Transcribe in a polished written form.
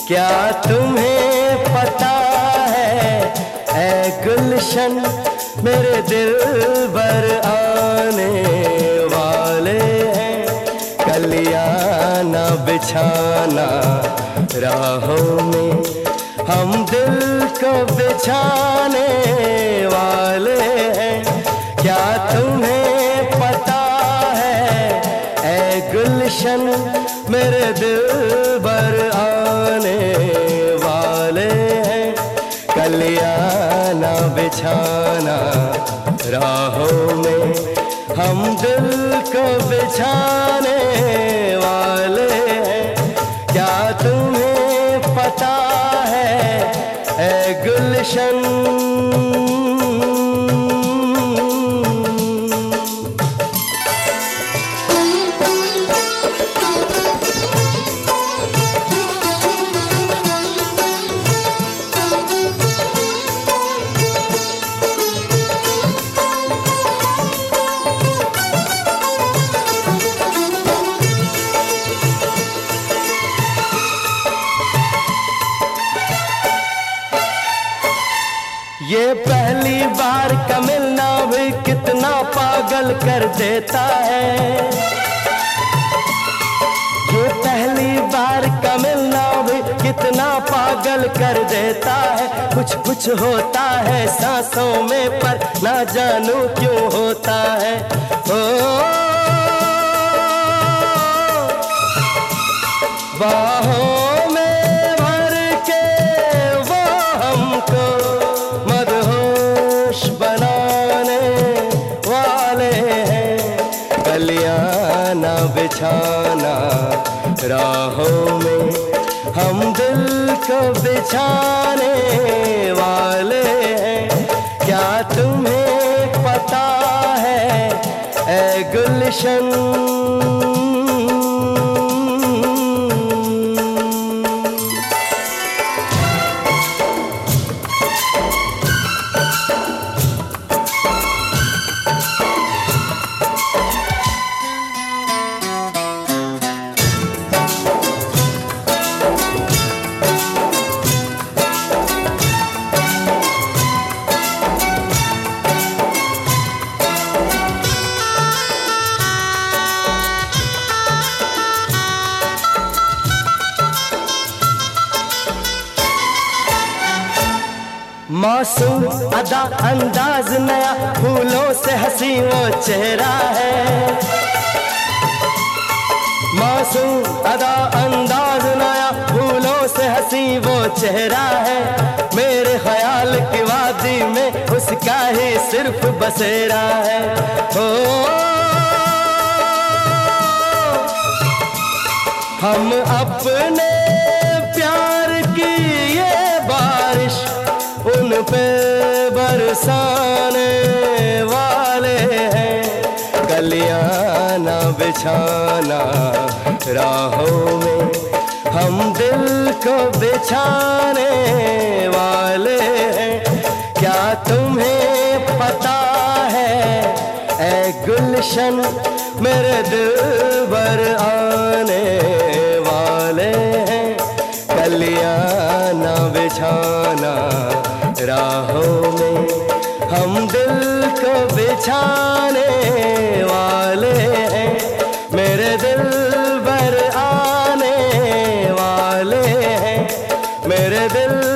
क्या तुम्हें पता है ऐ गुलशन मेरे दिल भर आने वाले हैं। कलियां ना बिछाना राहों में, हम दिल को बिछाने वाले हैं। क्या तुम्हें पता है ऐ गुलशन मेरे दिल भर आने वाले हैं। कलियां ना बिछाना राहों में, हम दिल को बिछाने वाले हैं। क्या तुम्हें पता है ऐ गुलशन। ये पहली बार का मिलना भी कितना पागल कर देता है। ये पहली बार का मिलना भी कितना पागल कर देता है। कुछ कुछ होता है सांसों में पर ना जानू क्यों होता है। ओ बाहों में भर के वो हमको मदहोश बनाने वाले हैं। कलियां ना बिछाना राहों में, हम दिल को बिछाने वाले हैं। क्या तुम्हें पता है ऐ गुलशन। मासूम अदा अंदाज नया, फूलों से हंसी वो चेहरा है। मासूम अदा अंदाज नया, फूलों से हंसी वो चेहरा है। मेरे ख्याल की वादी में उसका ही सिर्फ बसेरा है। ओ हम अपने प्यार की ये बारिश उन पे बरसाने वाले हैं। कलियां ना बिछाना राहों में, हम दिल को बिछाने वाले हैं। क्या तुम्हें पता है ऐ गुलशन मेरे दिल भर आने वाले हैं। कलियां ना बिछाना राहों में, हम दिल को बिछाने वाले हैं। मेरे दिल भर आने वाले हैं। मेरे दिल